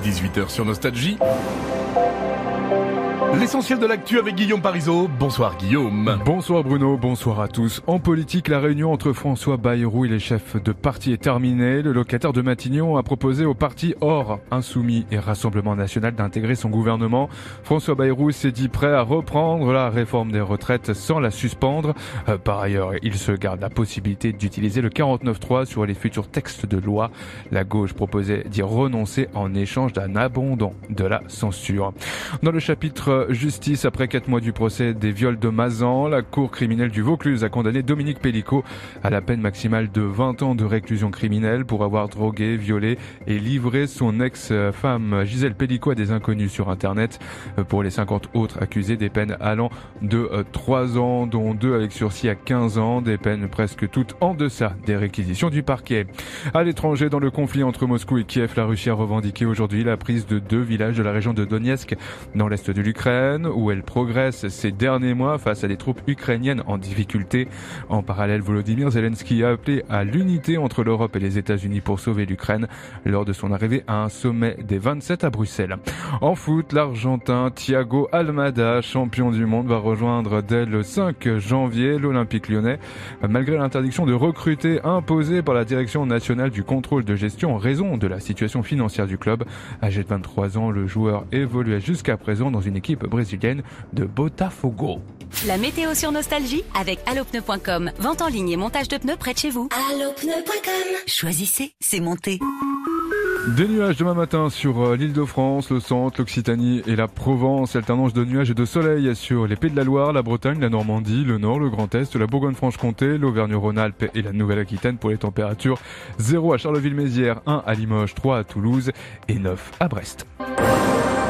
18h sur Nostalgie. L'essentiel de l'actu avec Guillaume Parisot. Bonsoir Guillaume. Bonsoir Bruno, bonsoir à tous. En politique, la réunion entre François Bayrou et les chefs de parti est terminée. Le locataire de Matignon a proposé au parti Or, Insoumis et Rassemblement National d'intégrer son gouvernement. François Bayrou s'est dit prêt à reprendre la réforme des retraites sans la suspendre. Par ailleurs, il se garde la possibilité d'utiliser le 49.3 sur les futurs textes de loi. La gauche proposait d'y renoncer en échange d'un abandon de la censure. Dans le chapitre justice, après 4 mois du procès des viols de Mazan, la cour criminelle du Vaucluse a condamné Dominique Pellicot à la peine maximale de 20 ans de réclusion criminelle pour avoir drogué, violé et livré son ex-femme Gisèle Pellicot à des inconnus sur Internet. Pour les 50 autres accusés, des peines allant de 3 ans, dont 2 avec sursis à 15 ans, des peines presque toutes en deçà des réquisitions du parquet. À l'étranger, dans le conflit entre Moscou et Kiev, la Russie a revendiqué aujourd'hui la prise de 2 villages de la région de Donetsk, dans l'est de l'Ukraine, où elle progresse ces derniers mois face à des troupes ukrainiennes en difficulté. En parallèle, Volodymyr Zelensky a appelé à l'unité entre l'Europe et les États-Unis pour sauver l'Ukraine lors de son arrivée à un sommet des 27 à Bruxelles. En foot, l'Argentin Thiago Almada, champion du monde, va rejoindre dès le 5 janvier l'Olympique lyonnais, malgré l'interdiction de recruter imposée par la direction nationale du contrôle de gestion en raison de la situation financière du club. Âgé de 23 ans, le joueur évoluait jusqu'à présent dans une équipe brésilienne de Botafogo. La météo sur Nostalgie avec allopneu.com. Vente en ligne et montage de pneus près de chez vous. Allopneu.com. Choisissez, c'est monté. Des nuages demain matin sur l'Île-de-France, le centre, l'Occitanie et la Provence. Alternance de nuages et de soleil sur les Pays de la Loire, la Bretagne, la Normandie, le Nord, le Grand Est, la Bourgogne-Franche-Comté, l'Auvergne-Rhône-Alpes et la Nouvelle-Aquitaine pour les températures. 0 à Charleville-Mézières, 1 à Limoges, 3 à Toulouse et 9 à Brest.